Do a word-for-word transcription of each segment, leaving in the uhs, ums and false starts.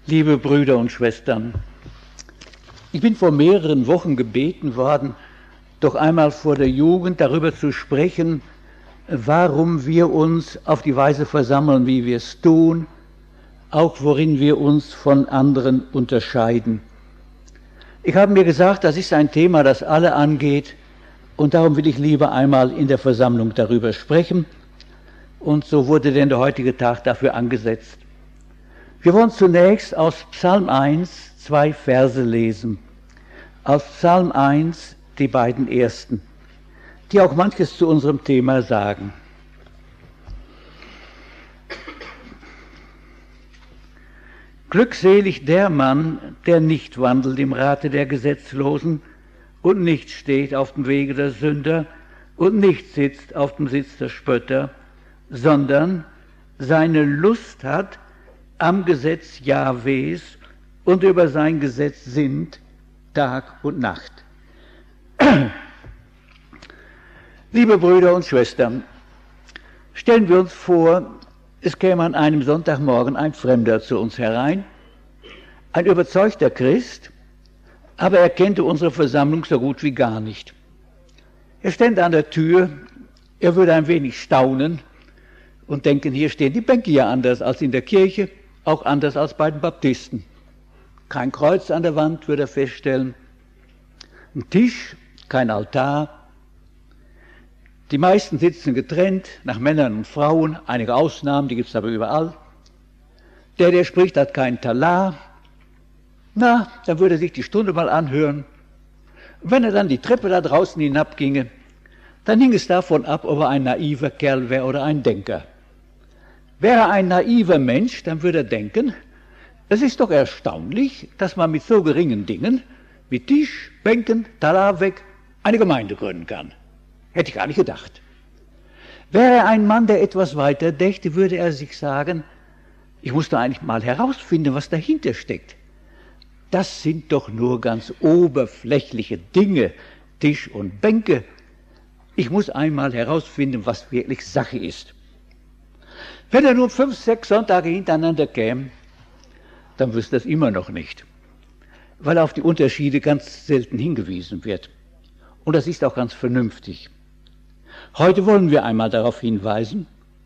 Liebe Brüder und Schwestern, ich bin vor mehreren Wochen gebeten worden, doch einmal vor der Jugend darüber zu sprechen, warum wir uns auf die Weise versammeln, wie wir es tun, auch worin wir uns von anderen unterscheiden. Ich habe mir gesagt, das ist ein Thema, das alle angeht, und darum will ich lieber einmal in der Versammlung darüber sprechen. Und so wurde denn der heutige Tag dafür angesetzt. Wir wollen zunächst aus Psalm eins zwei Verse lesen. Aus Psalm eins die beiden ersten, die auch manches zu unserem Thema sagen. Glückselig der Mann, der nicht wandelt im Rate der Gesetzlosen und nicht steht auf dem Wege der Sünder und nicht sitzt auf dem Sitz der Spötter, sondern seine Lust hat am Gesetz Jahwes und über sein Gesetz sinnt Tag und Nacht. Liebe Brüder und Schwestern, stellen wir uns vor, es käme an einem Sonntagmorgen ein Fremder zu uns herein, ein überzeugter Christ, aber er kannte unsere Versammlung so gut wie gar nicht. Er stände an der Tür, er würde ein wenig staunen und denken, hier stehen die Bänke ja anders als in der Kirche, auch anders als bei den Baptisten. Kein Kreuz an der Wand, würde er feststellen, ein Tisch, kein Altar. Die meisten sitzen getrennt nach Männern und Frauen, einige Ausnahmen, die gibt es aber überall. Der, der spricht, hat keinen Talar. Na, dann würde er sich die Stunde mal anhören. Und wenn er dann die Treppe da draußen hinabginge, dann hing es davon ab, ob er ein naiver Kerl wäre oder ein Denker. Wäre er ein naiver Mensch, dann würde er denken, es ist doch erstaunlich, dass man mit so geringen Dingen, wie Tisch, Bänken, Talar weg, eine Gemeinde gründen kann. Hätte ich gar nicht gedacht. Wäre er ein Mann, der etwas weiter dächte, würde er sich sagen, ich muss da eigentlich mal herausfinden, was dahinter steckt. Das sind doch nur ganz oberflächliche Dinge, Tisch und Bänke. Ich muss einmal herausfinden, was wirklich Sache ist. Wenn er nur fünf, sechs Sonntage hintereinander käme, dann wüsste er es immer noch nicht, weil auf die Unterschiede ganz selten hingewiesen wird. Und das ist auch ganz vernünftig. Heute wollen wir einmal darauf hinweisen.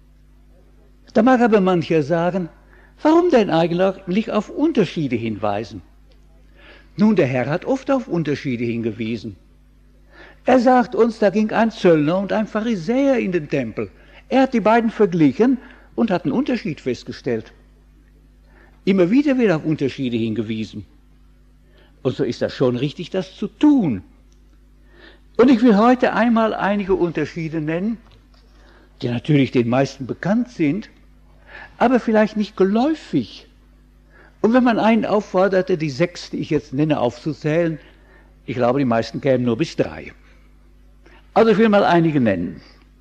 Da mag aber mancher sagen, warum denn eigentlich auf Unterschiede hinweisen? Nun, der Herr hat oft auf Unterschiede hingewiesen. Er sagt uns, da ging ein Zöllner und ein Pharisäer in den Tempel. Er hat die beiden verglichen und hat einen Unterschied festgestellt. Immer wieder wird auf Unterschiede hingewiesen. Und so ist das schon richtig, das zu tun. Und ich will heute einmal einige Unterschiede nennen, die natürlich den meisten bekannt sind, aber vielleicht nicht geläufig. Und wenn man einen aufforderte, die sechs, die ich jetzt nenne, aufzuzählen, ich glaube, die meisten kämen nur bis drei. Also ich will mal einige nennen.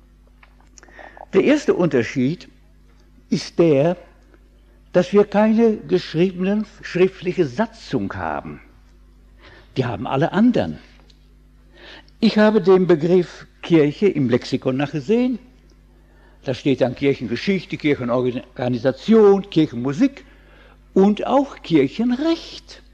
Der erste Unterschied ist der, dass wir keine geschriebenen schriftliche Satzung haben. Die haben alle anderen. Ich habe den Begriff Kirche im Lexikon nachgesehen. Da steht dann Kirchengeschichte, Kirchenorganisation, Kirchenmusik und auch Kirchenrecht.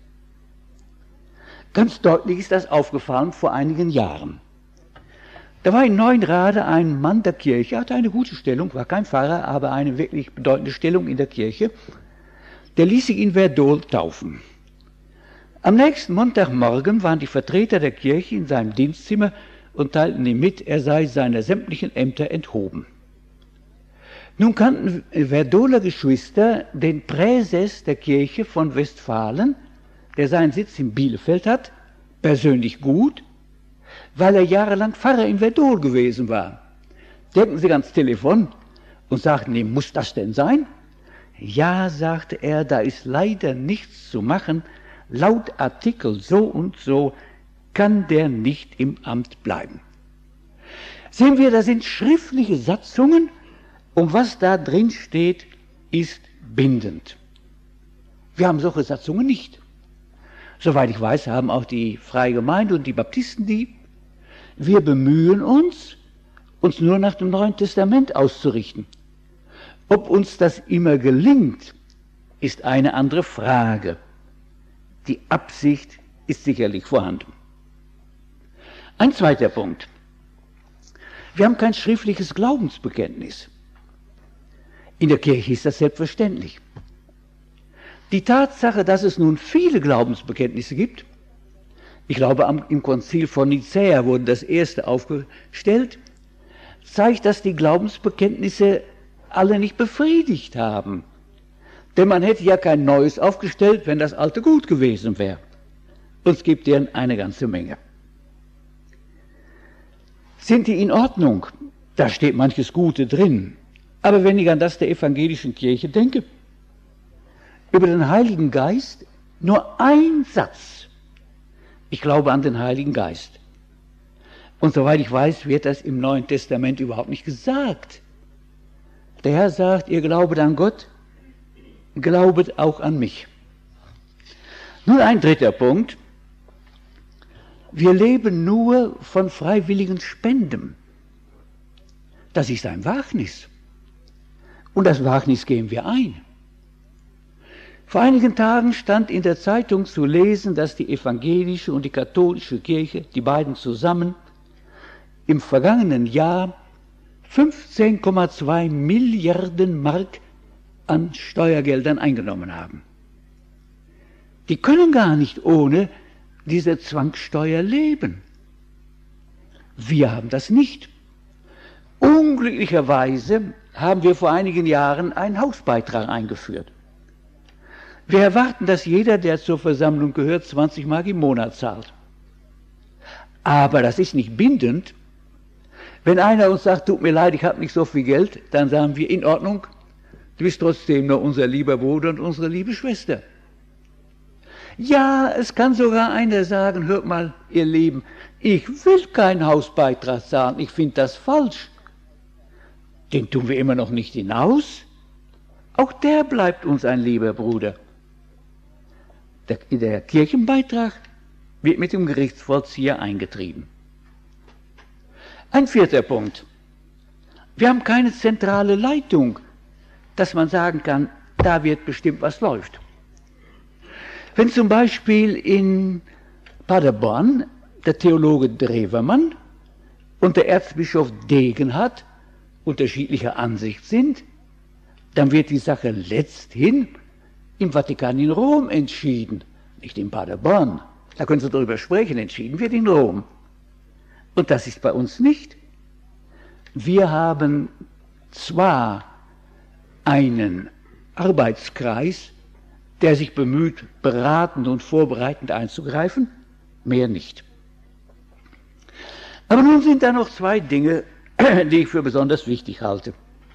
Ganz deutlich ist das aufgefallen vor einigen Jahren. Da war in Neuenrade ein Mann der Kirche, hatte eine gute Stellung, war kein Pfarrer, aber eine wirklich bedeutende Stellung in der Kirche. Der ließ sich in Verdol taufen. Am nächsten Montagmorgen waren die Vertreter der Kirche in seinem Dienstzimmer und teilten ihm mit, er sei seiner sämtlichen Ämter enthoben. Nun kannten Verdoler Geschwister den Präses der Kirche von Westfalen, der seinen Sitz in Bielefeld hat, persönlich gut, weil er jahrelang Pfarrer in Verdol gewesen war. Denken Sie ans Telefon und sagten ihm, muss das denn sein? Ja, sagte er, da ist leider nichts zu machen. Laut Artikel so und so kann der nicht im Amt bleiben. Sehen wir, das sind schriftliche Satzungen und was da drin steht, ist bindend. Wir haben solche Satzungen nicht. Soweit ich weiß, haben auch die Freie Gemeinde und die Baptisten die. Wir bemühen uns, uns nur nach dem Neuen Testament auszurichten. Ob uns das immer gelingt, ist eine andere Frage. Die Absicht ist sicherlich vorhanden. Ein zweiter Punkt. Wir haben kein schriftliches Glaubensbekenntnis. In der Kirche ist das selbstverständlich. Die Tatsache, dass es nun viele Glaubensbekenntnisse gibt, ich glaube, im Konzil von Nicäa wurde das erste aufgestellt, zeigt, dass die Glaubensbekenntnisse alle nicht befriedigt haben. Denn man hätte ja kein neues aufgestellt, wenn das alte gut gewesen wäre. Und es gibt deren eine ganze Menge. Sind die in Ordnung? Da steht manches Gute drin. Aber wenn ich an das der evangelischen Kirche denke, über den Heiligen Geist nur ein Satz. Ich glaube an den Heiligen Geist. Und soweit ich weiß, wird das im Neuen Testament überhaupt nicht gesagt. Der Herr sagt, ihr glaubet an Gott, glaubet auch an mich. Nun ein dritter Punkt. Wir leben nur von freiwilligen Spenden. Das ist ein Wagnis. Und das Wagnis gehen wir ein. Vor einigen Tagen stand in der Zeitung zu lesen, dass die evangelische und die katholische Kirche, die beiden zusammen, im vergangenen Jahr fünfzehn Komma zwei Milliarden Mark an Steuergeldern eingenommen haben. Die können gar nicht ohne diese Zwangssteuer leben. Wir haben das nicht. Unglücklicherweise haben wir vor einigen Jahren einen Hausbeitrag eingeführt. Wir erwarten, dass jeder, der zur Versammlung gehört, zwanzig Mark im Monat zahlt. Aber das ist nicht bindend. Wenn einer uns sagt, tut mir leid, ich habe nicht so viel Geld, dann sagen wir, in Ordnung, du bist trotzdem nur unser lieber Bruder und unsere liebe Schwester. Ja, es kann sogar einer sagen, hört mal, ihr Lieben, ich will keinen Hausbeitrag zahlen, ich finde das falsch. Den tun wir immer noch nicht hinaus. Auch der bleibt uns ein lieber Bruder. Der, der Kirchenbeitrag wird mit dem Gerichtsvollzieher eingetrieben. Ein vierter Punkt. Wir haben keine zentrale Leitung, dass man sagen kann, da wird bestimmt was läuft. Wenn zum Beispiel in Paderborn der Theologe Drewermann und der Erzbischof Degenhardt unterschiedlicher Ansicht sind, dann wird die Sache letzthin im Vatikan in Rom entschieden, nicht in Paderborn. Da können Sie darüber sprechen, entschieden wird in Rom. Und das ist bei uns nicht. Wir haben zwar einen Arbeitskreis, der sich bemüht, beratend und vorbereitend einzugreifen, mehr nicht. Aber nun sind da noch zwei Dinge, die ich für besonders wichtig halte.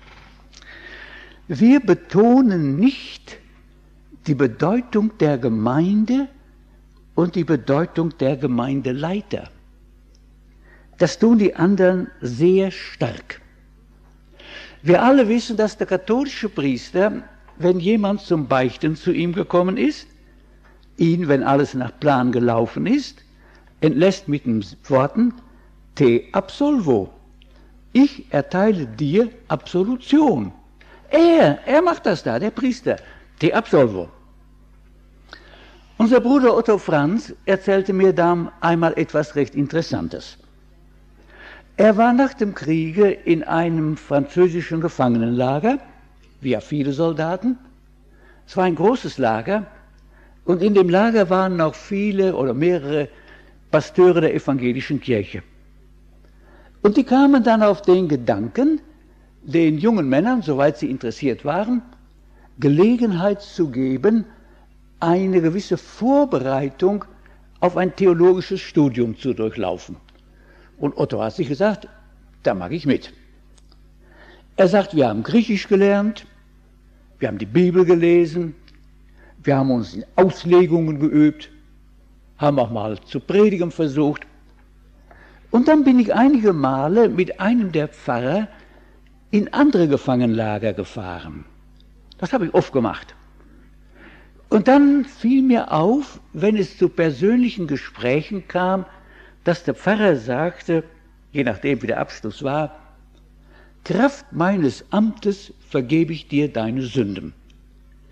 Wir betonen nicht die Bedeutung der Gemeinde und die Bedeutung der Gemeindeleiter. Das tun die anderen sehr stark. Wir alle wissen, dass der katholische Priester, wenn jemand zum Beichten zu ihm gekommen ist, ihn, wenn alles nach Plan gelaufen ist, entlässt mit den Worten, te absolvo. Ich erteile dir Absolution. Er, er macht das da, der Priester, te absolvo. Unser Bruder Otto Franz erzählte mir da einmal etwas recht Interessantes. Er war nach dem Kriege in einem französischen Gefangenenlager, wie ja viele Soldaten. Es war ein großes Lager und in dem Lager waren auch viele oder mehrere Pasteure der evangelischen Kirche. Und die kamen dann auf den Gedanken, den jungen Männern, soweit sie interessiert waren, Gelegenheit zu geben, eine gewisse Vorbereitung auf ein theologisches Studium zu durchlaufen. Und Otto hat sich gesagt, da mag ich mit. Er sagt, wir haben Griechisch gelernt, wir haben die Bibel gelesen, wir haben uns in Auslegungen geübt, haben auch mal zu predigen versucht. Und dann bin ich einige Male mit einem der Pfarrer in andere Gefangenenlager gefahren. Das habe ich oft gemacht. Und dann fiel mir auf, wenn es zu persönlichen Gesprächen kam, dass der Pfarrer sagte, je nachdem wie der Abschluss war, Kraft meines Amtes vergebe ich dir deine Sünden.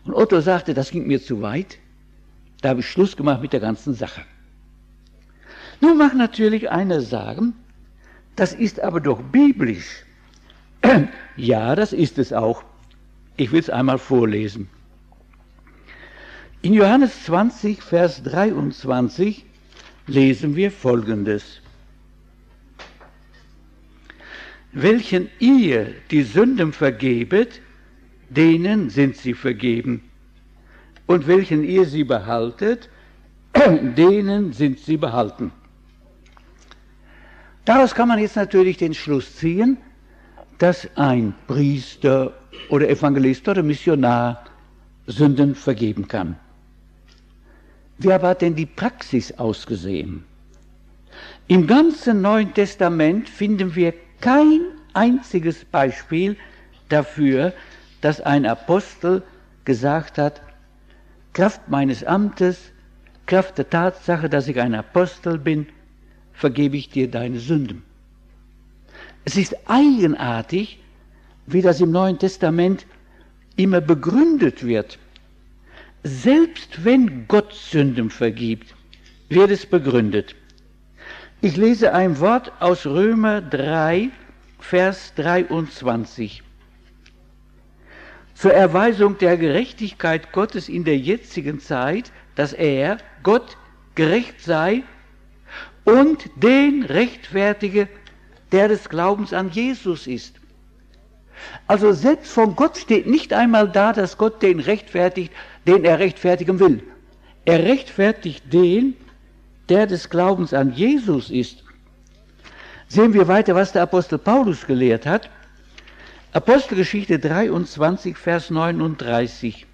Und Otto sagte, das ging mir zu weit. Da habe ich Schluss gemacht mit der ganzen Sache. Nun mag natürlich einer sagen, das ist aber doch biblisch. Ja, das ist es auch. Ich will es einmal vorlesen. In Johannes zwanzig, Vers dreiundzwanzig lesen wir Folgendes. Welchen ihr die Sünden vergebet, denen sind sie vergeben. Und welchen ihr sie behaltet, denen sind sie behalten. Daraus kann man jetzt natürlich den Schluss ziehen, dass ein Priester oder Evangelist oder Missionar Sünden vergeben kann. Wie aber hat denn die Praxis ausgesehen? Im ganzen Neuen Testament finden wir kein einziges Beispiel dafür, dass ein Apostel gesagt hat, Kraft meines Amtes, Kraft der Tatsache, dass ich ein Apostel bin, vergebe ich dir deine Sünden. Es ist eigenartig, wie das im Neuen Testament immer begründet wird. Selbst wenn Gott Sünden vergibt, wird es begründet. Ich lese ein Wort aus Römer drei, Vers dreiundzwanzig. Zur Erweisung der Gerechtigkeit Gottes in der jetzigen Zeit, dass er, Gott, gerecht sei und den rechtfertige, der des Glaubens an Jesus ist. Also selbst von Gott steht nicht einmal da, dass Gott den rechtfertigt, den er rechtfertigen will. Er rechtfertigt den, der des Glaubens an Jesus ist. Sehen wir weiter, was der Apostel Paulus gelehrt hat. Apostelgeschichte dreiundzwanzig, Vers neununddreißig.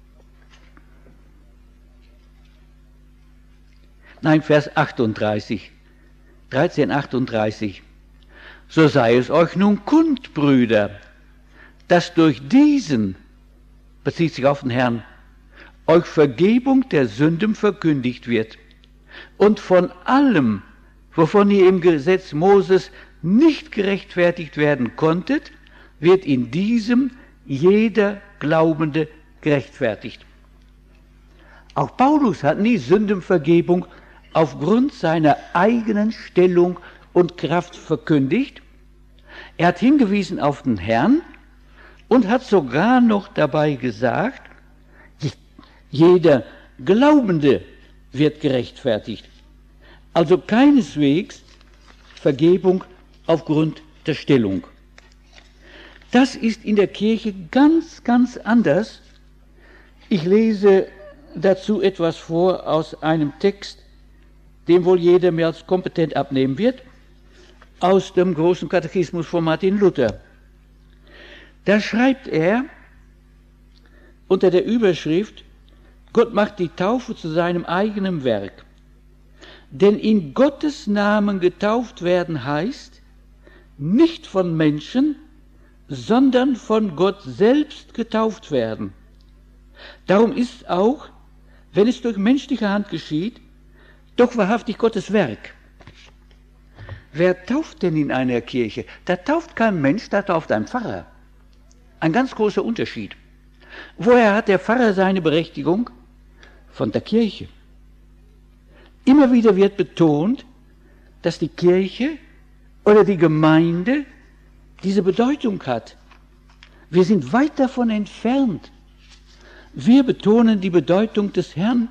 Nein, Vers achtunddreißig. dreizehn, achtunddreißig. So sei es euch nun kund, Brüder, dass durch diesen, bezieht sich auf den Herrn, euch Vergebung der Sünden verkündigt wird. Und von allem, wovon ihr im Gesetz Moses nicht gerechtfertigt werden konntet, wird in diesem jeder Glaubende gerechtfertigt. Auch Paulus hat nie Sündenvergebung aufgrund seiner eigenen Stellung und Kraft verkündigt. Er hat hingewiesen auf den Herrn und hat sogar noch dabei gesagt, jeder Glaubende wird gerechtfertigt. Also keineswegs Vergebung aufgrund der Stellung. Das ist in der Kirche ganz, ganz anders. Ich lese dazu etwas vor aus einem Text, den wohl jeder mir als kompetent abnehmen wird, aus dem großen Katechismus von Martin Luther. Da schreibt er unter der Überschrift, Gott macht die Taufe zu seinem eigenen Werk. Denn in Gottes Namen getauft werden heißt, nicht von Menschen, sondern von Gott selbst getauft werden. Darum ist auch, wenn es durch menschliche Hand geschieht, doch wahrhaftig Gottes Werk. Wer tauft denn in einer Kirche? Da tauft kein Mensch, da tauft ein Pfarrer. Ein ganz großer Unterschied. Woher hat der Pfarrer seine Berechtigung? Von der Kirche. Immer wieder wird betont, dass die Kirche oder die Gemeinde diese Bedeutung hat. Wir sind weit davon entfernt. Wir betonen die Bedeutung des Herrn.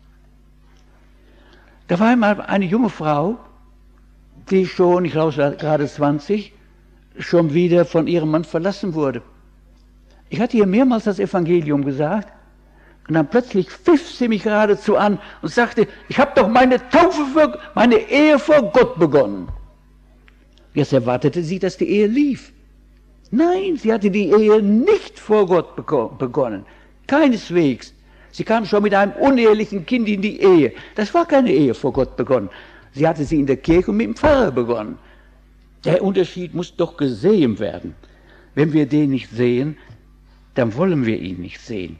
Da war einmal eine junge Frau, die schon, ich glaube gerade zwanzig, schon wieder von ihrem Mann verlassen wurde. Ich hatte ihr mehrmals das Evangelium gesagt und dann plötzlich pfiff sie mich geradezu an und sagte, ich habe doch meine Taufe für meine Ehe vor Gott begonnen. Jetzt erwartete sie, dass die Ehe lief. Nein, sie hatte die Ehe nicht vor Gott begonnen. Keineswegs. Sie kam schon mit einem unehelichen Kind in die Ehe. Das war keine Ehe vor Gott begonnen. Sie hatte sie in der Kirche und mit dem Pfarrer begonnen. Der Unterschied muss doch gesehen werden. Wenn wir den nicht sehen, dann wollen wir ihn nicht sehen.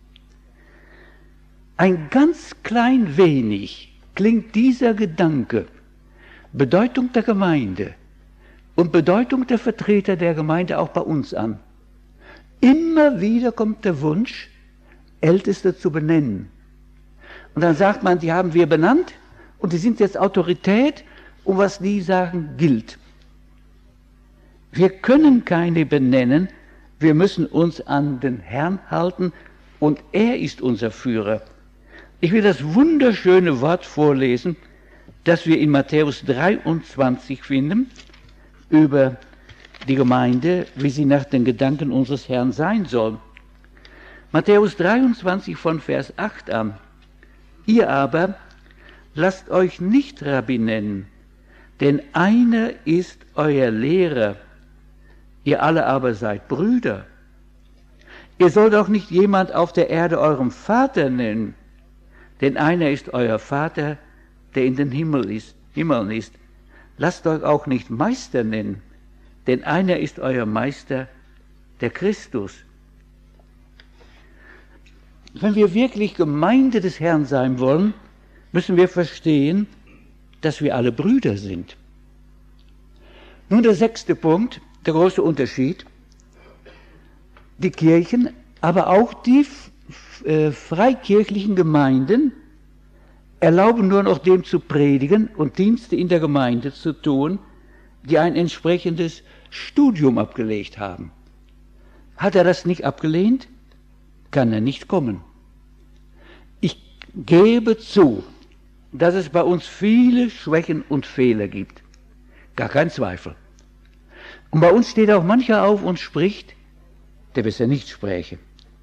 Ein ganz klein wenig klingt dieser Gedanke, Bedeutung der Gemeinde und Bedeutung der Vertreter der Gemeinde auch bei uns an. Immer wieder kommt der Wunsch, Älteste zu benennen. Und dann sagt man, die haben wir benannt und die sind jetzt Autorität und was die sagen, gilt. Wir können keine benennen, wir müssen uns an den Herrn halten und er ist unser Führer. Ich will das wunderschöne Wort vorlesen, das wir in Matthäus dreiundzwanzig finden, über die Gemeinde, wie sie nach den Gedanken unseres Herrn sein soll. Matthäus dreiundzwanzig von Vers acht an. Ihr aber lasst euch nicht Rabbi nennen, denn einer ist euer Lehrer, ihr alle aber seid Brüder. Ihr sollt auch nicht jemand auf der Erde eurem Vater nennen, denn einer ist euer Vater, der in den Himmel ist, Himmeln ist. Lasst euch auch nicht Meister nennen, denn einer ist euer Meister, der Christus. Wenn wir wirklich Gemeinde des Herrn sein wollen, müssen wir verstehen, dass wir alle Brüder sind. Nun der sechste Punkt, der große Unterschied. Die Kirchen, aber auch die äh, freikirchlichen Gemeinden erlauben nur noch dem zu predigen und Dienste in der Gemeinde zu tun, die ein entsprechendes Studium abgelegt haben. Hat er das nicht abgelehnt, kann er nicht kommen. Ich gebe zu, dass es bei uns viele Schwächen und Fehler gibt. Gar kein Zweifel. Und bei uns steht auch mancher auf und spricht, der bisher nicht spräche.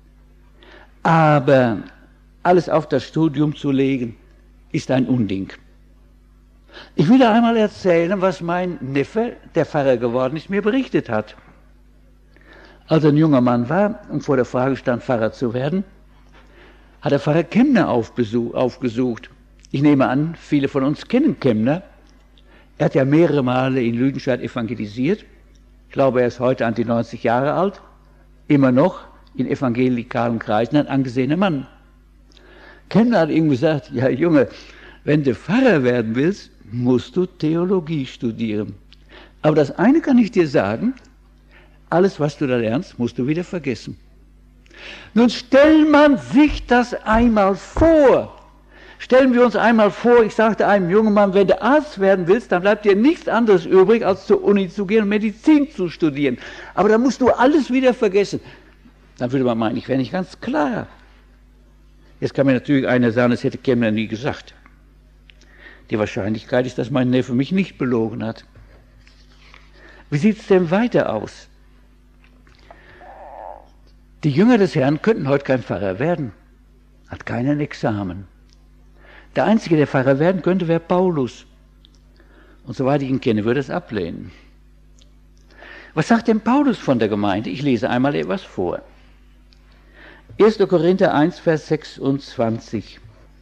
Aber alles auf das Studium zu legen, ist ein Unding. Ich will da einmal erzählen, was mein Neffe, der Pfarrer geworden ist, mir berichtet hat. Als er ein junger Mann war und vor der Frage stand, Pfarrer zu werden, hat der Pfarrer Kemner aufgesucht. Ich nehme an, viele von uns kennen Kemner. Er hat ja mehrere Male in Lüdenscheid evangelisiert. Ich glaube, er ist heute an die neunzig Jahre alt. Immer noch in evangelikalen Kreisen ein angesehener Mann. Kemner hat ihm gesagt, ja Junge, wenn du Pfarrer werden willst, musst du Theologie studieren. Aber das eine kann ich dir sagen, alles, was du da lernst, musst du wieder vergessen. Nun stellt man sich das einmal vor. Stellen wir uns einmal vor, ich sagte einem jungen Mann, wenn du Arzt werden willst, dann bleibt dir nichts anderes übrig, als zur Uni zu gehen und Medizin zu studieren. Aber da musst du alles wieder vergessen. Dann würde man meinen, ich wäre nicht ganz klar. Jetzt kann mir natürlich einer sagen, das hätte Kemner nie gesagt. Die Wahrscheinlichkeit ist, dass mein Neffe mich nicht belogen hat. Wie sieht es denn weiter aus? Die Jünger des Herrn könnten heute kein Pfarrer werden. Hat keinen Examen. Der Einzige, der Pfarrer werden könnte, wäre Paulus. Und soweit ich ihn kenne, würde er es ablehnen. Was sagt denn Paulus von der Gemeinde? Ich lese einmal etwas vor. erster Korinther eins, Vers sechsundzwanzig.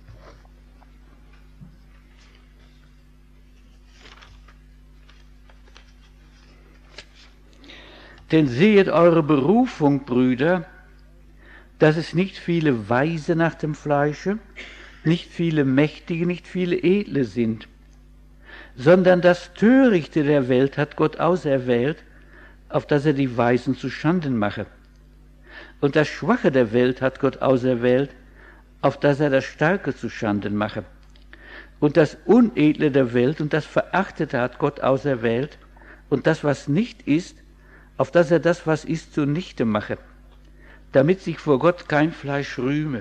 Denn sehet eure Berufung, Brüder, dass es nicht viele Weise nach dem Fleische, nicht viele Mächtige, nicht viele Edle sind, sondern das Törichte der Welt hat Gott auserwählt, auf dass er die Weisen zu Schanden mache. Und das Schwache der Welt hat Gott auserwählt, auf dass er das Starke zu Schanden mache. Und das Unedle der Welt und das Verachtete hat Gott auserwählt, und das, was nicht ist, auf dass er das, was ist, zunichte mache, damit sich vor Gott kein Fleisch rühme.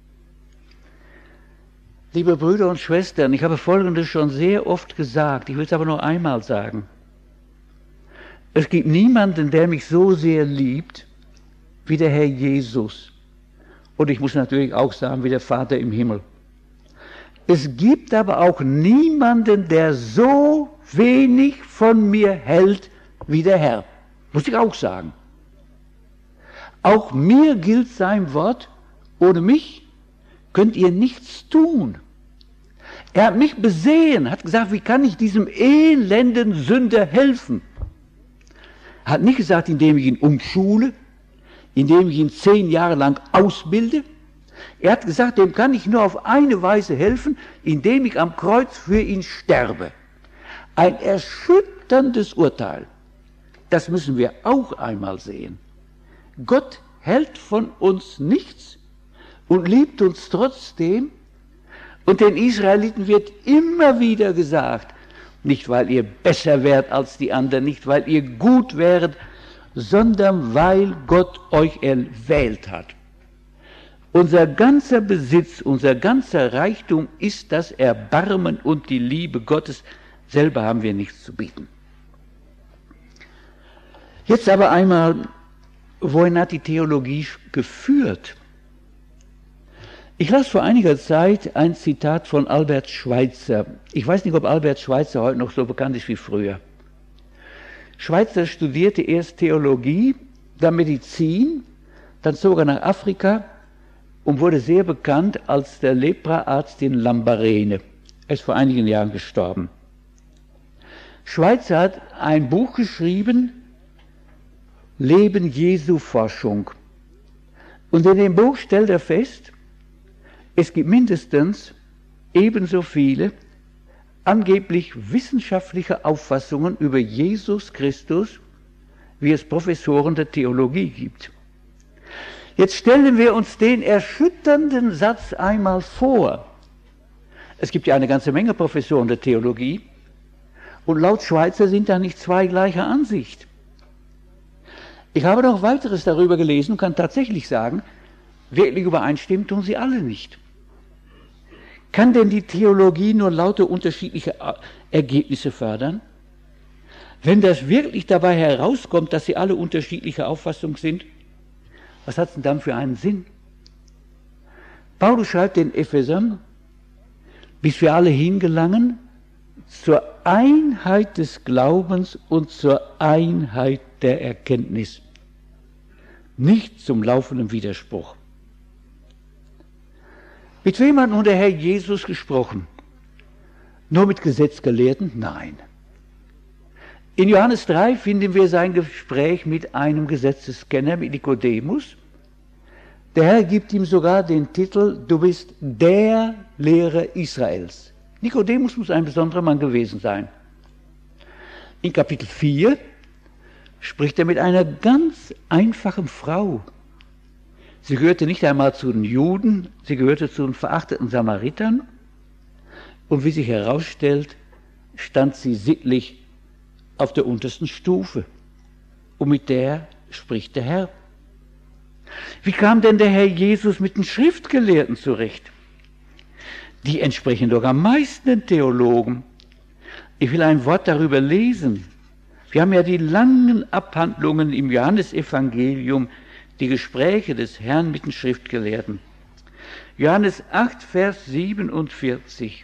Liebe Brüder und Schwestern, ich habe Folgendes schon sehr oft gesagt, ich will es aber nur einmal sagen. Es gibt niemanden, der mich so sehr liebt, wie der Herr Jesus. Und ich muss natürlich auch sagen, wie der Vater im Himmel. Es gibt aber auch niemanden, der so wenig von mir hält, wie der Herr. Muss ich auch sagen. Auch mir gilt sein Wort, ohne mich könnt ihr nichts tun. Er hat mich besehen, hat gesagt, wie kann ich diesem elenden Sünder helfen? Er hat nicht gesagt, indem ich ihn umschule, indem ich ihn zehn Jahre lang ausbilde. Er hat gesagt, dem kann ich nur auf eine Weise helfen, indem ich am Kreuz für ihn sterbe. Ein erschütterndes Urteil. Das müssen wir auch einmal sehen. Gott hält von uns nichts und liebt uns trotzdem. Und den Israeliten wird immer wieder gesagt, nicht weil ihr besser wärt als die anderen, nicht weil ihr gut wäret, sondern weil Gott euch erwählt hat. Unser ganzer Besitz, unser ganzer Reichtum ist das Erbarmen und die Liebe Gottes. Selber haben wir nichts zu bieten. Jetzt aber einmal, wohin hat die Theologie geführt? Ich las vor einiger Zeit ein Zitat von Albert Schweitzer. Ich weiß nicht, ob Albert Schweitzer heute noch so bekannt ist wie früher. Schweitzer studierte erst Theologie, dann Medizin, dann zog er nach Afrika und wurde sehr bekannt als der Lepraarzt in Lambarene. Er ist vor einigen Jahren gestorben. Schweitzer hat ein Buch geschrieben, Leben Jesu Forschung. Und in dem Buch stellt er fest, es gibt mindestens ebenso viele angeblich wissenschaftliche Auffassungen über Jesus Christus, wie es Professoren der Theologie gibt. Jetzt stellen wir uns den erschütternden Satz einmal vor. Es gibt ja eine ganze Menge Professoren der Theologie und laut Schweitzer sind da nicht zwei gleicher Ansicht. Ich habe noch weiteres darüber gelesen und kann tatsächlich sagen, wirklich übereinstimmen tun sie alle nicht. Kann denn die Theologie nur lauter unterschiedliche Ergebnisse fördern? Wenn das wirklich dabei herauskommt, dass sie alle unterschiedlicher Auffassung sind, was hat es denn dann für einen Sinn? Paulus schreibt den Ephesern, bis wir alle hingelangen zur Einheit des Glaubens und zur Einheit der Erkenntnis, nicht zum laufenden Widerspruch. Mit wem hat nun der Herr Jesus gesprochen? Nur mit Gesetzgelehrten? Nein. In Johannes drei finden wir sein Gespräch mit einem Gesetzeskenner, mit Nikodemus. Der Herr gibt ihm sogar den Titel, du bist der Lehrer Israels. Nikodemus muss ein besonderer Mann gewesen sein. In Kapitel vier spricht er mit einer ganz einfachen Frau. Sie gehörte nicht einmal zu den Juden, sie gehörte zu den verachteten Samaritern. Und wie sich herausstellt, stand sie sittlich auf der untersten Stufe. Und mit der spricht der Herr. Wie kam denn der Herr Jesus mit den Schriftgelehrten zurecht? Die entsprechen doch am meisten den Theologen. Ich will ein Wort darüber lesen. Wir haben ja die langen Abhandlungen im Johannesevangelium, die Gespräche des Herrn mit den Schriftgelehrten. Johannes acht, Vers siebenundvierzig.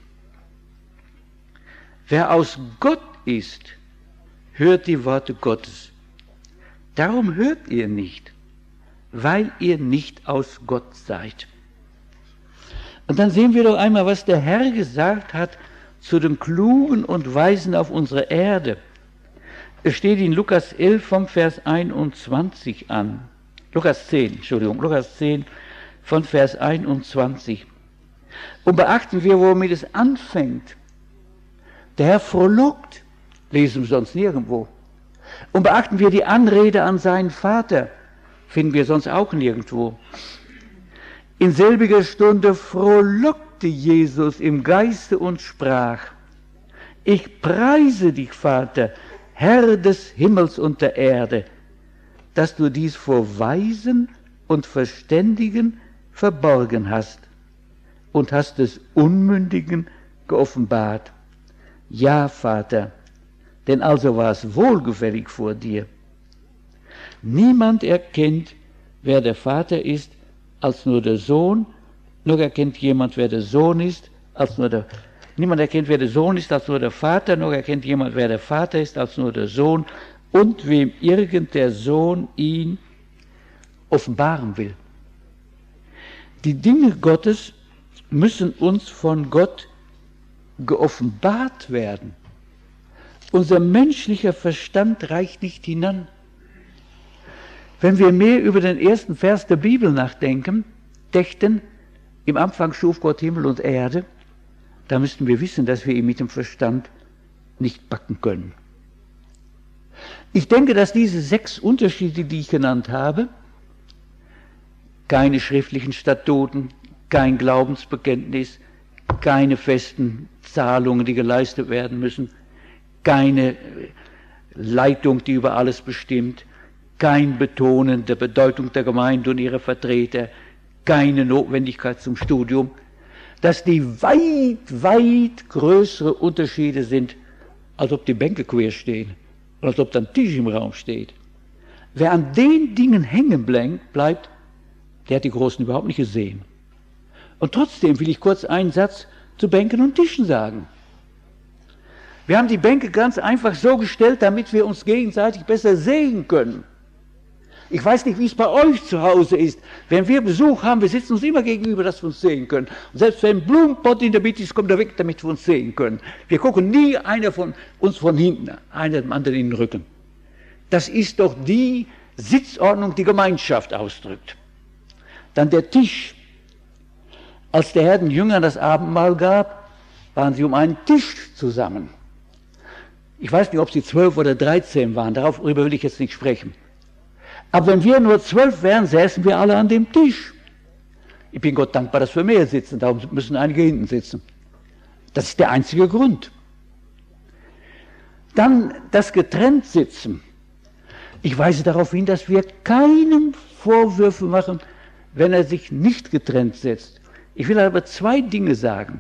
Wer aus Gott ist, hört die Worte Gottes. Darum hört ihr nicht, weil ihr nicht aus Gott seid. Und dann sehen wir doch einmal, was der Herr gesagt hat zu den Klugen und Weisen auf unserer Erde. Es steht in Lukas elf vom Vers einundzwanzig an. Lukas zehn, Entschuldigung, Lukas zehn von Vers einundzwanzig. Und beachten wir, womit es anfängt. Der Herr frohlockt, lesen wir sonst nirgendwo. Und beachten wir die Anrede an seinen Vater, finden wir sonst auch nirgendwo. In selbiger Stunde frohlockte Jesus im Geiste und sprach, ich preise dich, Vater, Herr des Himmels und der Erde, dass du dies vor Weisen und Verständigen verborgen hast und hast es Unmündigen geoffenbart. Ja, Vater, denn also war es wohlgefällig vor dir. Niemand erkennt, wer der Vater ist, als nur der Sohn, noch erkennt jemand, wer der Sohn ist, als nur der Niemand erkennt, wer der Sohn ist, als nur der Vater, noch erkennt jemand, wer der Vater ist, als nur der Sohn, und wem irgend der Sohn ihn offenbaren will. Die Dinge Gottes müssen uns von Gott geoffenbart werden. Unser menschlicher Verstand reicht nicht hinan. Wenn wir mehr über den ersten Vers der Bibel nachdenken, dächten, im Anfang schuf Gott Himmel und Erde, da müssten wir wissen, dass wir ihn mit dem Verstand nicht backen können. Ich denke, dass diese sechs Unterschiede, die ich genannt habe, keine schriftlichen Statuten, kein Glaubensbekenntnis, keine festen Zahlungen, die geleistet werden müssen, keine Leitung, die über alles bestimmt, kein Betonen der Bedeutung der Gemeinde und ihrer Vertreter, keine Notwendigkeit zum Studium, dass die weit, weit größere Unterschiede sind, als ob die Bänke quer stehen oder als ob da ein Tisch im Raum steht. Wer an den Dingen hängen bleibt, der hat die Großen überhaupt nicht gesehen. Und trotzdem will ich kurz einen Satz zu Bänken und Tischen sagen. Wir haben die Bänke ganz einfach so gestellt, damit wir uns gegenseitig besser sehen können. Ich weiß nicht, wie es bei euch zu Hause ist. Wenn wir Besuch haben, wir sitzen uns immer gegenüber, dass wir uns sehen können. Und selbst wenn ein Blumenpott in der Mitte ist, kommt er weg, damit wir uns sehen können. Wir gucken nie einer von uns von hinten, einer dem anderen in den Rücken. Das ist doch die Sitzordnung, die Gemeinschaft ausdrückt. Dann der Tisch. Als der Herr den Jüngern das Abendmahl gab, waren sie um einen Tisch zusammen. Ich weiß nicht, ob sie zwölf oder dreizehn waren, darüber will ich jetzt nicht sprechen. Aber wenn wir nur zwölf wären, säßen wir alle an dem Tisch. Ich bin Gott dankbar, dass wir mehr sitzen, darum müssen einige hinten sitzen. Das ist der einzige Grund. Dann das Getrennt-Sitzen. Ich weise darauf hin, dass wir keinem Vorwürfe machen, wenn er sich nicht getrennt setzt. Ich will aber zwei Dinge sagen.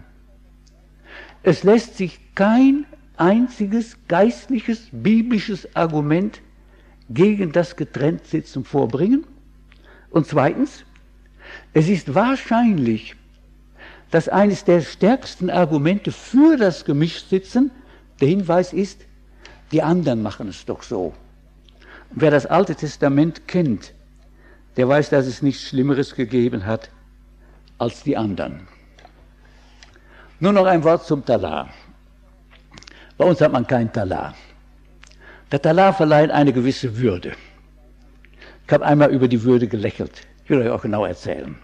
Es lässt sich kein einziges geistliches, biblisches Argument gegen das Getrenntsitzen vorbringen. Und zweitens, es ist wahrscheinlich, dass eines der stärksten Argumente für das Gemischtsitzen der Hinweis ist, die anderen machen es doch so. Und wer das Alte Testament kennt, der weiß, dass es nichts Schlimmeres gegeben hat als die anderen. Nur noch ein Wort zum Talar. Bei uns hat man kein Talar. Der Talar verleiht eine gewisse Würde. Ich habe einmal über die Würde gelächelt. Ich will euch auch genau erzählen.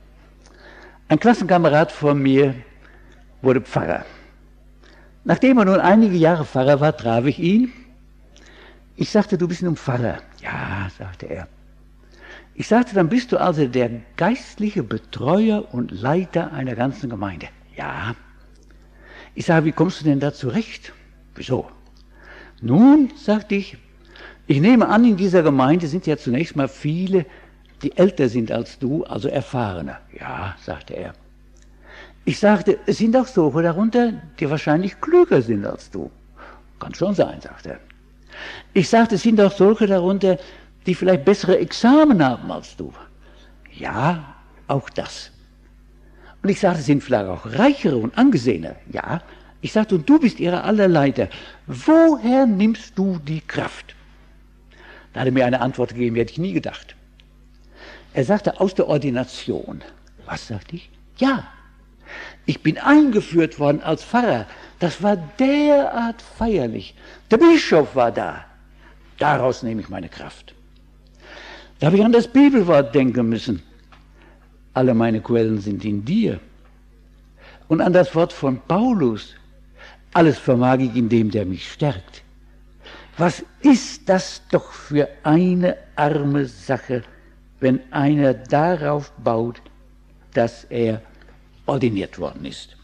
Ein Klassenkamerad von mir wurde Pfarrer. Nachdem er nun einige Jahre Pfarrer war, traf ich ihn. Ich sagte, du bist nun Pfarrer. Ja, sagte er. Ich sagte, dann bist du also der geistliche Betreuer und Leiter einer ganzen Gemeinde. Ja. Ich sage, wie kommst du denn da zurecht? Wieso? Nun, sagte ich, ich nehme an, in dieser Gemeinde sind ja zunächst mal viele, die älter sind als du, also erfahrener. Ja, sagte er. Ich sagte, es sind auch solche darunter, die wahrscheinlich klüger sind als du. Kann schon sein, sagte er. Ich sagte, es sind auch solche darunter, die vielleicht bessere Examen haben als du. Ja, auch das. Und ich sagte, es sind vielleicht auch reichere und angesehener. Ja. Ich sagte, und du bist ihrer aller Leiter. Woher nimmst du die Kraft? Da hat er mir eine Antwort gegeben, die hätte ich nie gedacht. Er sagte, aus der Ordination. Was, sagte ich? Ja. Ich bin eingeführt worden als Pfarrer. Das war derart feierlich. Der Bischof war da. Daraus nehme ich meine Kraft. Da habe ich an das Bibelwort denken müssen. Alle meine Quellen sind in dir. Und an das Wort von Paulus. Alles vermag ich in dem, der mich stärkt. Was ist das doch für eine arme Sache, wenn einer darauf baut, dass er ordiniert worden ist.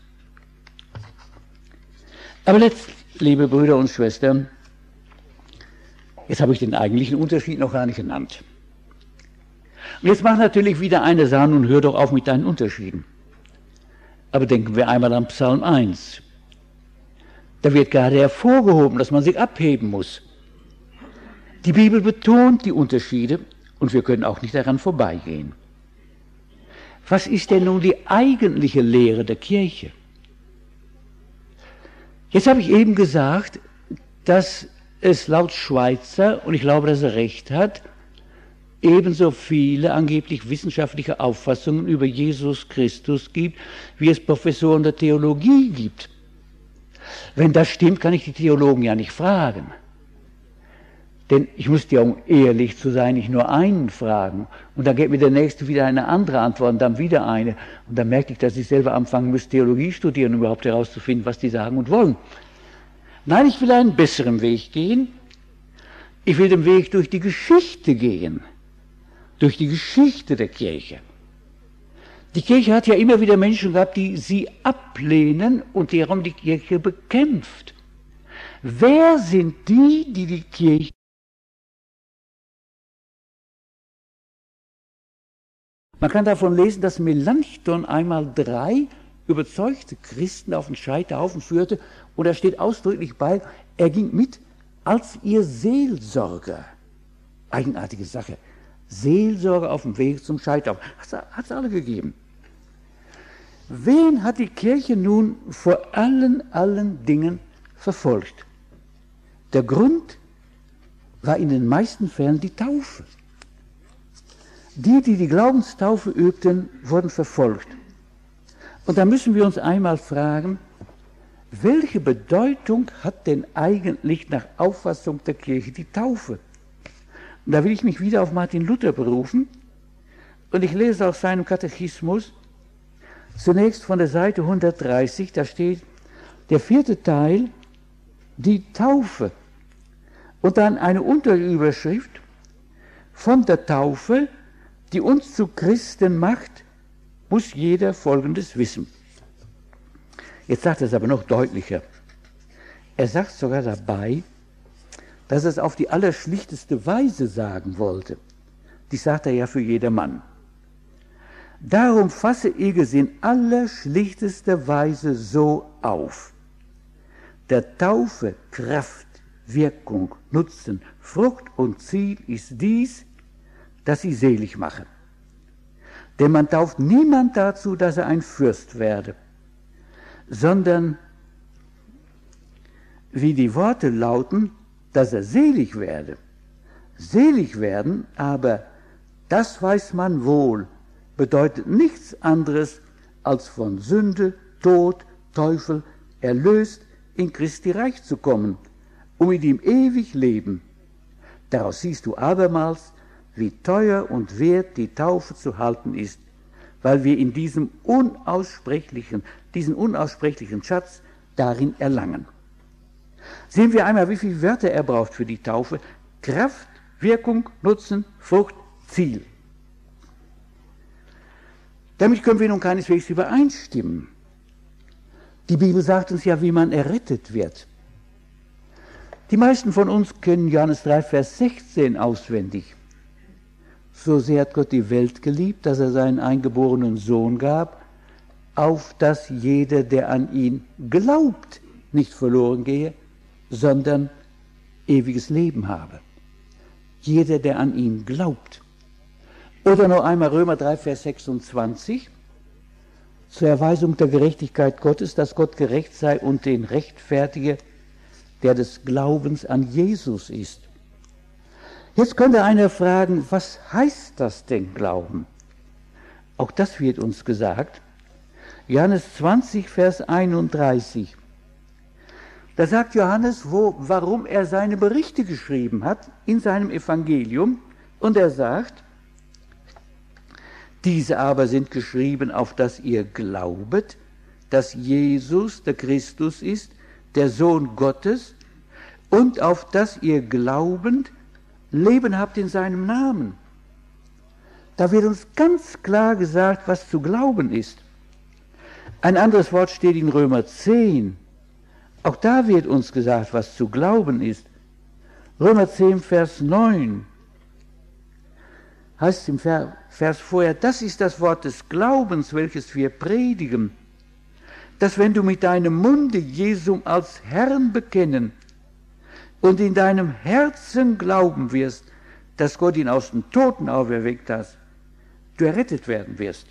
Aber letzt, liebe Brüder und Schwestern, jetzt habe ich den eigentlichen Unterschied noch gar nicht genannt. Und jetzt macht natürlich wieder einer sagen, nun hör doch auf mit deinen Unterschieden. Aber denken wir einmal an Psalm eins. Da wird gerade hervorgehoben, dass man sich abheben muss. Die Bibel betont die Unterschiede und wir können auch nicht daran vorbeigehen. Was ist denn nun die eigentliche Lehre der Kirche? Jetzt habe ich eben gesagt, dass es laut Schweitzer, und ich glaube, dass er recht hat, ebenso viele angeblich wissenschaftliche Auffassungen über Jesus Christus gibt, wie es Professoren der Theologie gibt. Wenn das stimmt, kann ich die Theologen ja nicht fragen. Denn ich müsste ja, um ehrlich zu sein, nicht nur einen fragen. Und dann gibt mir der Nächste wieder eine andere Antwort und dann wieder eine. Und dann merke ich, dass ich selber anfangen muss, Theologie studieren, um überhaupt herauszufinden, was die sagen und wollen. Nein, ich will einen besseren Weg gehen. Ich will den Weg durch die Geschichte gehen. durch die Geschichte der Kirche. Die Kirche hat ja immer wieder Menschen gehabt, die sie ablehnen und die darum die Kirche bekämpft. Wer sind die, die die Kirche Man kann davon lesen, dass Melanchthon einmal drei überzeugte Christen auf den Scheiterhaufen führte und da steht ausdrücklich bei, er ging mit als ihr Seelsorger. Eigenartige Sache. Seelsorger auf dem Weg zum Scheiterhaufen. Hat es alle gegeben. Wen hat die Kirche nun vor allen, allen Dingen verfolgt? Der Grund war in den meisten Fällen die Taufe. Die, die die Glaubenstaufe übten, wurden verfolgt. Und da müssen wir uns einmal fragen, welche Bedeutung hat denn eigentlich nach Auffassung der Kirche die Taufe? Und da will ich mich wieder auf Martin Luther berufen und ich lese aus seinem Katechismus, zunächst von der Seite hundertdreißig, da steht der vierte Teil, die Taufe. Und dann eine Unterüberschrift, von der Taufe, die uns zu Christen macht, muss jeder Folgendes wissen. Jetzt sagt er es aber noch deutlicher. Er sagt sogar dabei, dass er es auf die allerschlichteste Weise sagen wollte. Die sagt er ja für jedermann. Darum fasse ich es in allerschlichtester Weise so auf. Der Taufe Kraft, Wirkung, Nutzen, Frucht und Ziel ist dies, dass sie selig mache. Denn man tauft niemand dazu, dass er ein Fürst werde, sondern, wie die Worte lauten, dass er selig werde. Selig werden, aber das weiß man wohl, bedeutet nichts anderes als von Sünde, Tod, Teufel erlöst in Christi Reich zu kommen, um mit ihm ewig leben. Daraus siehst du abermals, wie teuer und wert die Taufe zu halten ist, weil wir in diesem unaussprechlichen, diesen unaussprechlichen Schatz darin erlangen. Sehen wir einmal, wie viele Wörter er braucht für die Taufe. Kraft, Wirkung, Nutzen, Frucht, Ziel. Damit können wir nun keineswegs übereinstimmen. Die Bibel sagt uns ja, wie man errettet wird. Die meisten von uns kennen Johannes drei, Vers sechzehn auswendig. So sehr hat Gott die Welt geliebt, dass er seinen eingeborenen Sohn gab, auf dass jeder, der an ihn glaubt, nicht verloren gehe, sondern ewiges Leben habe. Jeder, der an ihn glaubt. Oder noch einmal Römer drei, Vers sechsundzwanzig, zur Erweisung der Gerechtigkeit Gottes, dass Gott gerecht sei und den rechtfertige, der des Glaubens an Jesus ist. Jetzt könnte einer fragen, was heißt das denn Glauben? Auch das wird uns gesagt. Johannes zwanzig, Vers einunddreißig. Da sagt Johannes, wo, warum er seine Berichte geschrieben hat in seinem Evangelium. Und er sagt, diese aber sind geschrieben, auf dass ihr glaubet, dass Jesus der Christus ist, der Sohn Gottes, und auf dass ihr glaubend Leben habt in seinem Namen. Da wird uns ganz klar gesagt, was zu glauben ist. Ein anderes Wort steht in Römer zehn. Auch da wird uns gesagt, was zu glauben ist. Römer zehn, Vers neun. Heißt im Vers vorher, das ist das Wort des Glaubens, welches wir predigen, dass wenn du mit deinem Munde Jesum als Herrn bekennen und in deinem Herzen glauben wirst, dass Gott ihn aus den Toten auferweckt hat, du errettet werden wirst.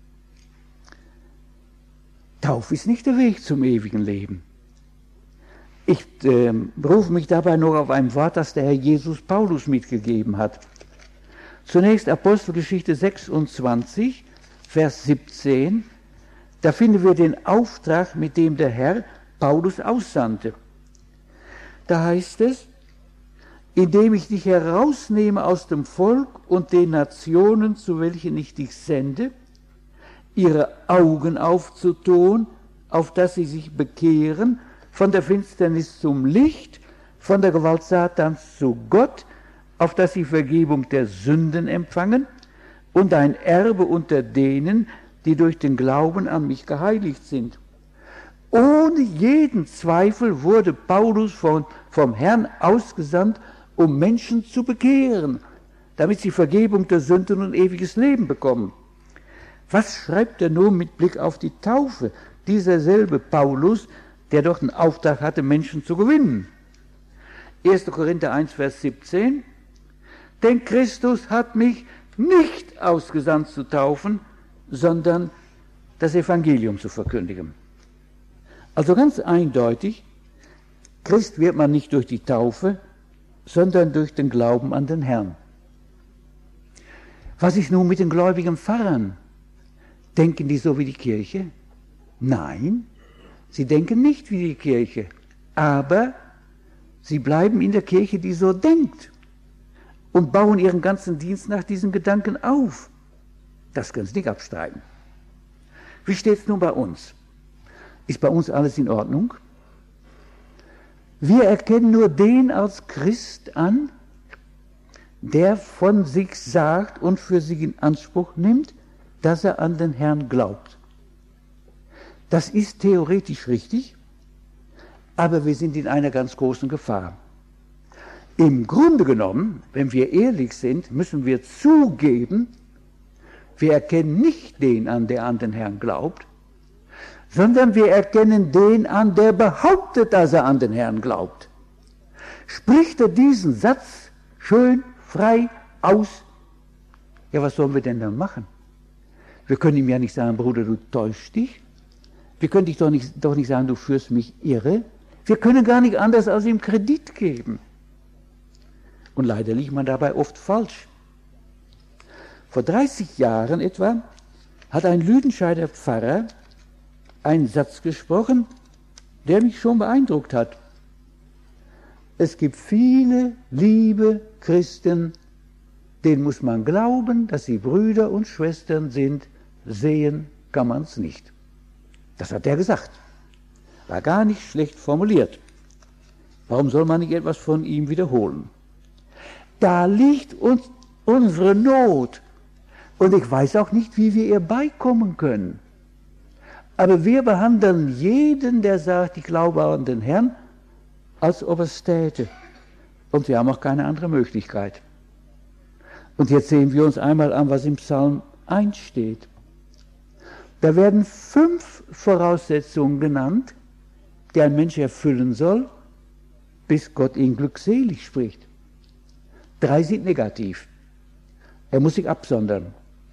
Taufe ist nicht der Weg zum ewigen Leben. Ich äh, berufe mich dabei noch auf ein Wort, das der Herr Jesus Paulus mitgegeben hat. Zunächst Apostelgeschichte sechsundzwanzig, Vers siebzehn. Da finden wir den Auftrag, mit dem der Herr Paulus aussandte. Da heißt es, indem ich dich herausnehme aus dem Volk und den Nationen, zu welchen ich dich sende, ihre Augen aufzutun, auf dass sie sich bekehren, von der Finsternis zum Licht, von der Gewalt Satans zu Gott, auf dass sie Vergebung der Sünden empfangen und ein Erbe unter denen, die durch den Glauben an mich geheiligt sind. Ohne jeden Zweifel wurde Paulus von, vom Herrn ausgesandt, um Menschen zu bekehren, damit sie Vergebung der Sünden und ewiges Leben bekommen. Was schreibt er nun mit Blick auf die Taufe? Dieser selbe Paulus, der doch den Auftrag hatte, Menschen zu gewinnen. erster Korinther eins, Vers siebzehn. Denn Christus hat mich nicht ausgesandt zu taufen, sondern das Evangelium zu verkündigen. Also ganz eindeutig, Christ wird man nicht durch die Taufe, sondern durch den Glauben an den Herrn. Was ist nun mit den gläubigen Pfarrern? Denken die so wie die Kirche? Nein, sie denken nicht wie die Kirche, aber sie bleiben in der Kirche, die so denkt und bauen ihren ganzen Dienst nach diesen Gedanken auf. Das können Sie nicht abstreiten. Wie steht es nun bei uns? Ist bei uns alles in Ordnung? Wir erkennen nur den als Christ an, der von sich sagt und für sich in Anspruch nimmt, dass er an den Herrn glaubt. Das ist theoretisch richtig, aber wir sind in einer ganz großen Gefahr. Im Grunde genommen, wenn wir ehrlich sind, müssen wir zugeben, wir erkennen nicht den an, der an den Herrn glaubt, sondern wir erkennen den an, der behauptet, dass er an den Herrn glaubt. Spricht er diesen Satz schön, frei aus, ja, was sollen wir denn dann machen? Wir können ihm ja nicht sagen, Bruder, du täuschst dich. Wir können dich doch nicht, doch nicht sagen, du führst mich irre. Wir können gar nicht anders als ihm Kredit geben. Und leider liegt man dabei oft falsch. Vor dreißig Jahren etwa hat ein Lüdenscheider Pfarrer einen Satz gesprochen, der mich schon beeindruckt hat. Es gibt viele liebe Christen, denen muss man glauben, dass sie Brüder und Schwestern sind, sehen kann man es nicht. Das hat er gesagt. War gar nicht schlecht formuliert. Warum soll man nicht etwas von ihm wiederholen? Da liegt uns unsere Not. Und ich weiß auch nicht, wie wir ihr beikommen können. Aber wir behandeln jeden, der sagt, ich glaube an den Herrn, als ob er es täte. Und wir haben auch keine andere Möglichkeit. Und jetzt sehen wir uns einmal an, was im Psalm eins steht. Da werden fünf Voraussetzungen genannt, die ein Mensch erfüllen soll, bis Gott ihn glückselig spricht. Drei sind negativ. Er muss sich absondern.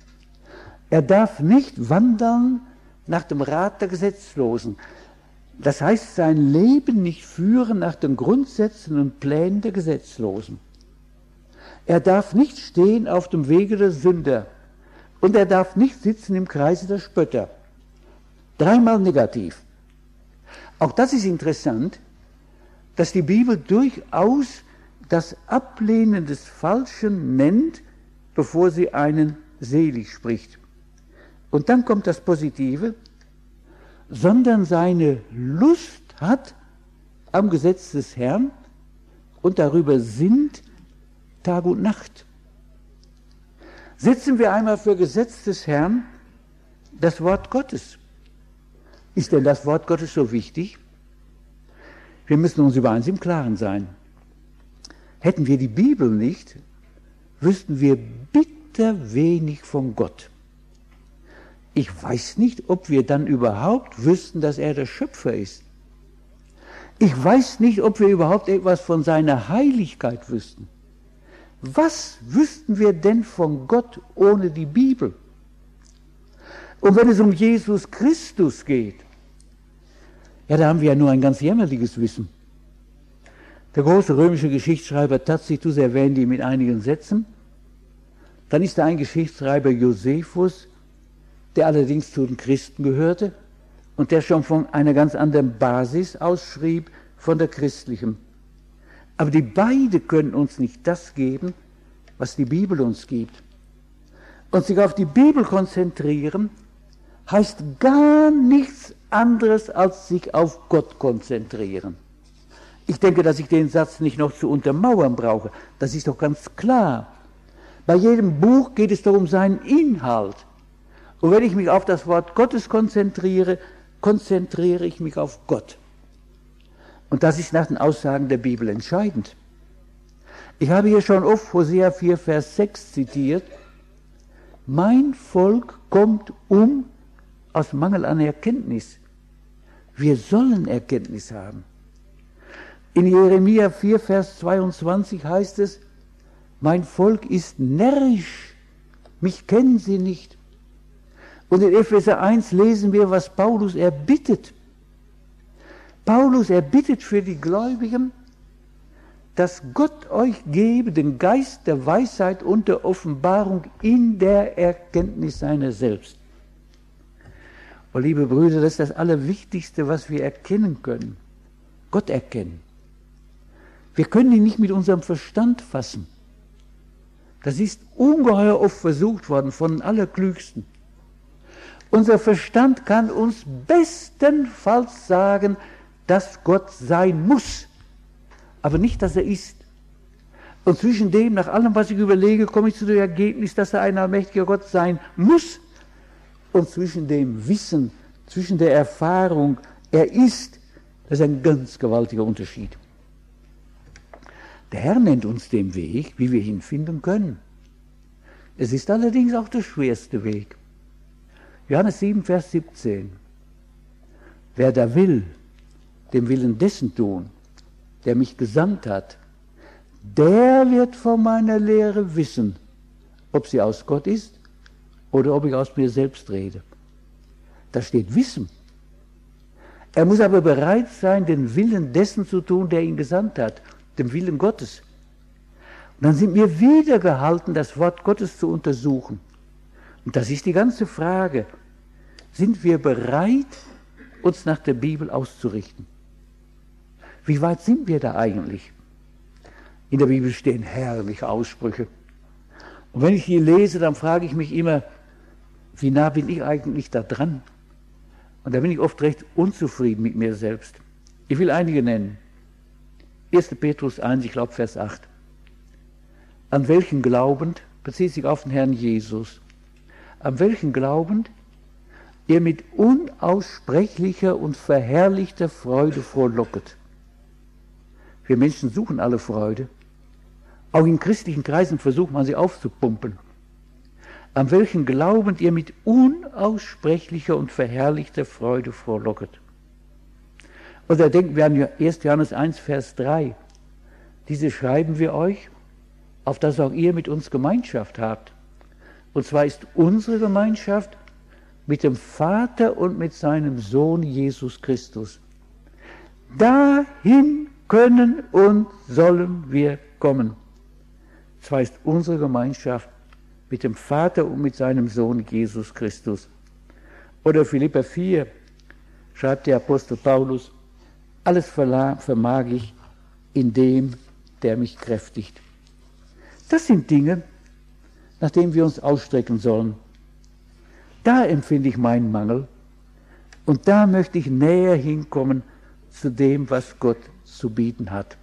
Er darf nicht wandeln nach dem Rat der Gesetzlosen. Das heißt, sein Leben nicht führen nach den Grundsätzen und Plänen der Gesetzlosen. Er darf nicht stehen auf dem Wege der Sünder. Und er darf nicht sitzen im Kreise der Spötter. Dreimal negativ. Auch das ist interessant, dass die Bibel durchaus das Ablehnen des Falschen nennt, bevor sie einen selig spricht. Und dann kommt das Positive, sondern seine Lust hat am Gesetz des Herrn und darüber sinnt Tag und Nacht. Setzen wir einmal für Gesetz des Herrn das Wort Gottes. Ist denn das Wort Gottes so wichtig? Wir müssen uns über eins im Klaren sein. Hätten wir die Bibel nicht, wüssten wir bitter wenig von Gott. Ich weiß nicht, ob wir dann überhaupt wüssten, dass er der Schöpfer ist. Ich weiß nicht, ob wir überhaupt etwas von seiner Heiligkeit wüssten. Was wüssten wir denn von Gott ohne die Bibel? Und wenn es um Jesus Christus geht, ja, da haben wir ja nur ein ganz jämmerliches Wissen. Der große römische Geschichtsschreiber Tacitus erwähnt ihn mit einigen Sätzen. Dann ist da ein Geschichtsschreiber Josephus, der allerdings zu den Christen gehörte und der schon von einer ganz anderen Basis ausschrieb, von der christlichen. Aber die beide können uns nicht das geben, was die Bibel uns gibt. Und sich auf die Bibel konzentrieren, heißt gar nichts anderes, als sich auf Gott konzentrieren. Ich denke, dass ich den Satz nicht noch zu untermauern brauche. Das ist doch ganz klar. Bei jedem Buch geht es doch um seinen Inhalt. Und wenn ich mich auf das Wort Gottes konzentriere, konzentriere ich mich auf Gott. Und das ist nach den Aussagen der Bibel entscheidend. Ich habe hier schon oft Hosea vier, Vers sechs zitiert. Mein Volk kommt um aus Mangel an Erkenntnis. Wir sollen Erkenntnis haben. In Jeremia vier, Vers zweiundzwanzig heißt es, mein Volk ist närrisch, mich kennen sie nicht. Und in Epheser eins lesen wir, was Paulus erbittet. Paulus erbittet für die Gläubigen, dass Gott euch gebe den Geist der Weisheit und der Offenbarung in der Erkenntnis seiner selbst. Oh, liebe Brüder, das ist das Allerwichtigste, was wir erkennen können. Gott erkennen. Wir können ihn nicht mit unserem Verstand fassen. Das ist ungeheuer oft versucht worden von den Allerklügsten. Unser Verstand kann uns bestenfalls sagen, dass Gott sein muss, aber nicht, dass er ist. Und zwischen dem, nach allem, was ich überlege, komme ich zu dem Ergebnis, dass er ein allmächtiger Gott sein muss. Und zwischen dem Wissen, zwischen der Erfahrung, er ist, das ist ein ganz gewaltiger Unterschied. Der Herr nennt uns den Weg, wie wir ihn finden können. Es ist allerdings auch der schwerste Weg. Johannes sieben, Vers siebzehn. Wer da will, dem Willen dessen tun, der mich gesandt hat, der wird von meiner Lehre wissen, ob sie aus Gott ist oder ob ich aus mir selbst rede. Da steht Wissen. Er muss aber bereit sein, den Willen dessen zu tun, der ihn gesandt hat, dem Willen Gottes. Und dann sind wir wieder gehalten, das Wort Gottes zu untersuchen. Und das ist die ganze Frage. Sind wir bereit, uns nach der Bibel auszurichten? Wie weit sind wir da eigentlich? In der Bibel stehen herrliche Aussprüche. Und wenn ich die lese, dann frage ich mich immer, wie nah bin ich eigentlich da dran? Und da bin ich oft recht unzufrieden mit mir selbst. Ich will einige nennen. erster Petrus eins, ich glaube Vers acht. An welchen glaubend, bezieht sich auf den Herrn Jesus, an welchen glaubend ihr mit unaussprechlicher und verherrlichter Freude frohlocket. Wir Menschen suchen alle Freude. Auch in christlichen Kreisen versucht man sie aufzupumpen. An welchen glaubend ihr mit unaussprechlicher und verherrlichter Freude frohlocket. Oder denken wir an erster Johannes eins, Vers drei. Diese schreiben wir euch, auf dass auch ihr mit uns Gemeinschaft habt. Und zwar ist unsere Gemeinschaft mit dem Vater und mit seinem Sohn Jesus Christus. Dahin können und sollen wir kommen. Zwar ist unsere Gemeinschaft mit dem Vater und mit seinem Sohn Jesus Christus. Oder Philipper vier schreibt der Apostel Paulus, alles vermag ich in dem, der mich kräftigt. Das sind Dinge, nach denen wir uns ausstrecken sollen. Da empfinde ich meinen Mangel und da möchte ich näher hinkommen zu dem, was Gott zu bieten hat.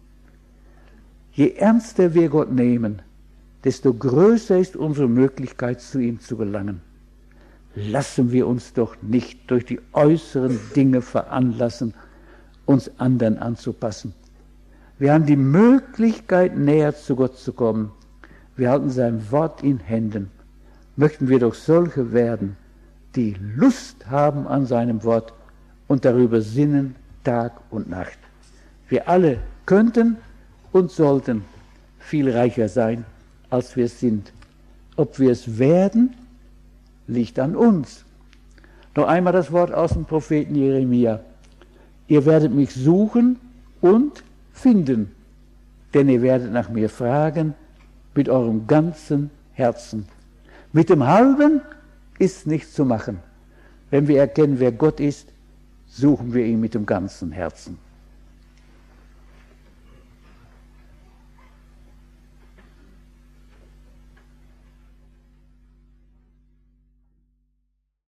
Je ernster wir Gott nehmen, desto größer ist unsere Möglichkeit, zu ihm zu gelangen. Lassen wir uns doch nicht durch die äußeren Dinge veranlassen, uns anderen anzupassen. Wir haben die Möglichkeit, näher zu Gott zu kommen. Wir halten sein Wort in Händen. Möchten wir doch solche werden, die Lust haben an seinem Wort und darüber sinnen Tag und Nacht. Wir alle könnten und sollten viel reicher sein, als wir es sind. Ob wir es werden, liegt an uns. Noch einmal das Wort aus dem Propheten Jeremia. Ihr werdet mich suchen und finden, denn ihr werdet nach mir fragen mit eurem ganzen Herzen. Mit dem Halben ist nichts zu machen. Wenn wir erkennen, wer Gott ist, suchen wir ihn mit dem ganzen Herzen.